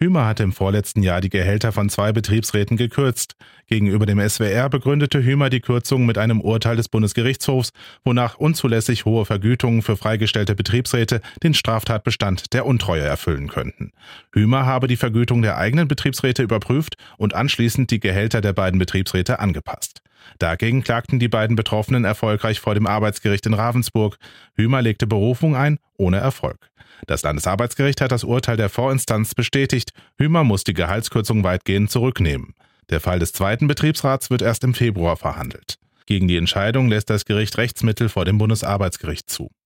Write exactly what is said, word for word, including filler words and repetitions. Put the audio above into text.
Hümer hatte im vorletzten Jahr die Gehälter von zwei Betriebsräten gekürzt. Gegenüber dem S W R begründete Hümer die Kürzung mit einem Urteil des Bundesgerichtshofs, wonach unzulässig hohe Vergütungen für freigestellte Betriebsräte den Straftatbestand der Untreue erfüllen könnten. Hümer habe die Vergütung der eigenen Betriebsräte überprüft und anschließend die Gehälter der beiden Betriebsräte angepasst. Dagegen klagten die beiden Betroffenen erfolgreich vor dem Arbeitsgericht in Ravensburg. Hümer legte Berufung ein, ohne Erfolg. Das Landesarbeitsgericht hat das Urteil der Vorinstanz bestätigt. Hümer muss die Gehaltskürzung weitgehend zurücknehmen. Der Fall des zweiten Betriebsrats wird erst im Februar verhandelt. Gegen die Entscheidung lässt das Gericht Rechtsmittel vor dem Bundesarbeitsgericht zu.